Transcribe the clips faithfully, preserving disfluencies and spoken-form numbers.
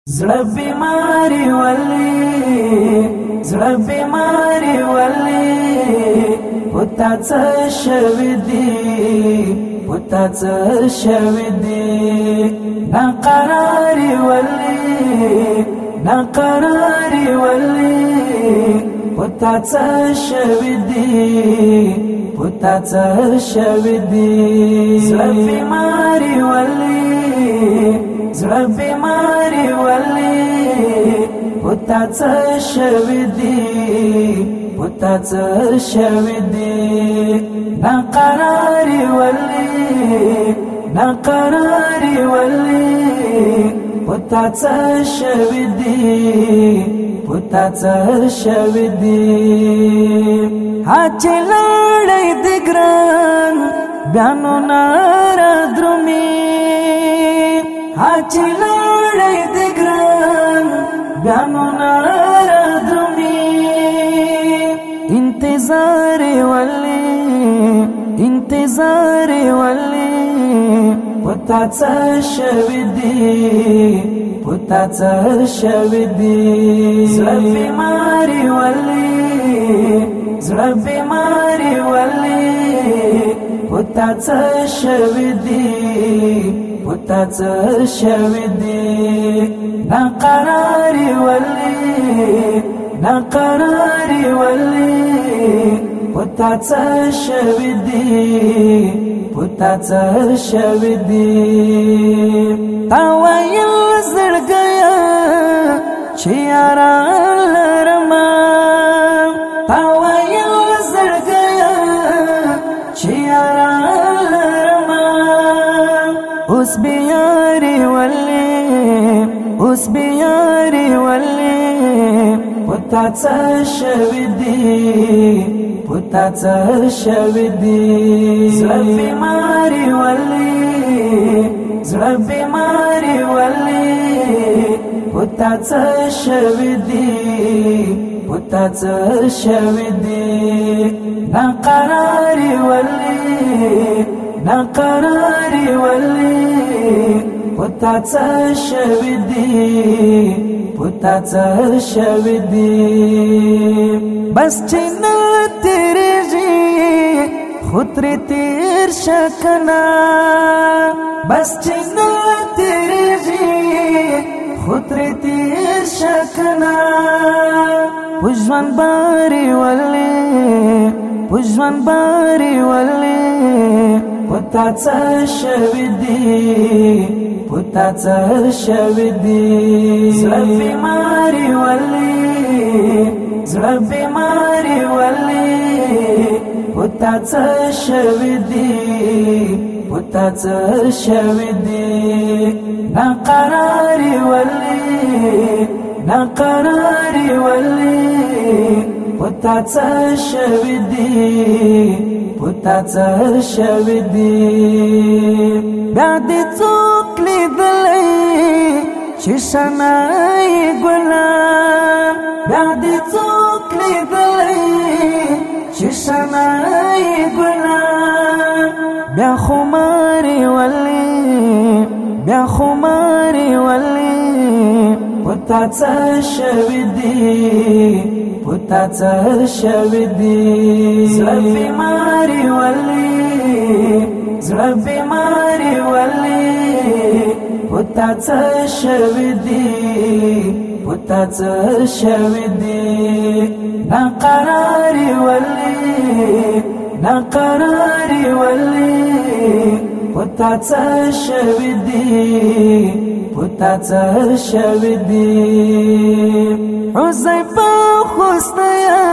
زړه بیماری ولی زړه بیماری ولی پتا څه شوی دی پتا څه شوی دی ناقراری ولی ناقراری ولی پتا څه شوی دی پتا څه شوی دی زړه بیماری ولی زړه بیماری ولی پتا څه شوی دی پتا څه شوی دی ناقراری ولی ناقراری ولی پتا څه شوی دی پتا څه شوی دی هاچ لړۍ د ګران بیانو نار درومي هاچ لړۍ د ګران بیانو نار درومي انتظار ولی انتظار ولی پتا څه شوی دی پتا څه شوی دی زړه بیماری ولی زړه بیماری ولی پتا څه شوی دی پتا څه شوی دی ناقراری ولی ناقراری ولی پتا څه شوی دی پتا څه شوی دی تا ویل زړګیا چې یاران لرما تا ویل زړګیا چې یاران لرما اوس بیاري ولی اوس بیاري ولی پتا څه شوی دی پتا څه شوی دی زړه بیماری ولی زړه بیماری ولی پتا څه شوی دی پتا څه شوی دی ناقراری ولی ناقراری ولی پتا څه شوی دی پتا څه شوی دی بس چې نه تیریږي خو ترې تیر شکنا بس چې نه تیریږي خو ترې تیر شکنا په ژوند باري ولی په ژوند باري ولی پتا څه شوی دی پتا څه شوی دی زړه بیماری ولی زړه بیماری ولی پتا څه شوی دی پتا څه شوی دی ناقراری ولی ناقراری ولی پتا څه شوی دی پتا څه شوی دی بیا دې څوک لیدلی چې شنای ګلان بیا دې څوک لیدلی چې شنای ګلان بیا خماري ولی بیا خماري ولی پتا څه شوی دی پتا څه شوی دی زړه بیماری ولی زړه بیماری ولی پتا څه شوی دی پتا څه شوی دی ناقراری ولی ناقراری ولی پتا څه شوی دی پتا څه شوی دی حذیفه خوستیا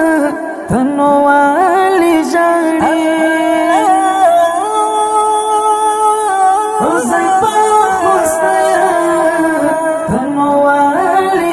تنو والی جاړي حذیفه خوستیا تنو والی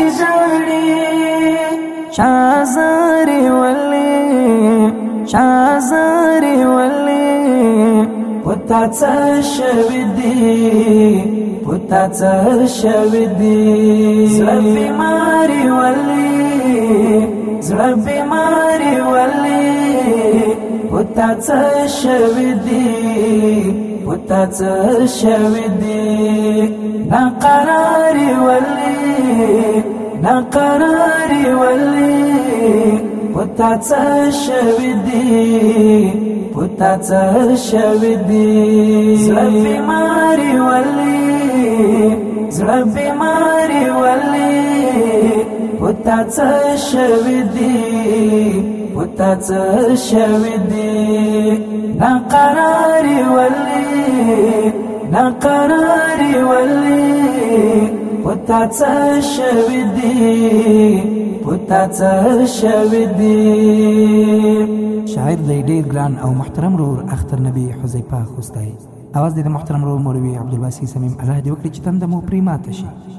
جاړي شازاری ولی شازاری ولی پتا څه شوی دی پتا څه شوی دی زړه بیماری ولی زړه بیماری ولی پتا څه شوی دی پتا څه شوي دي ناقراري ولي ناقراري ولي پتا څه شوي دي پتا څه شوي دي زړه بیماري ولي زړه بیماري ولي پتا څه شوي دي پتا څه شوي دي ناقراري ولي ناقراري ولي پتا څه شوي دي پتا څه شوي دي. شاعر دی ډیر ګران او محترم رور اختر نبی حذیفه خوستای. اواز د محترم رور مولوی عبدالباسي سمیم الله دې وکړي چې تنده مو پرې ماته شي.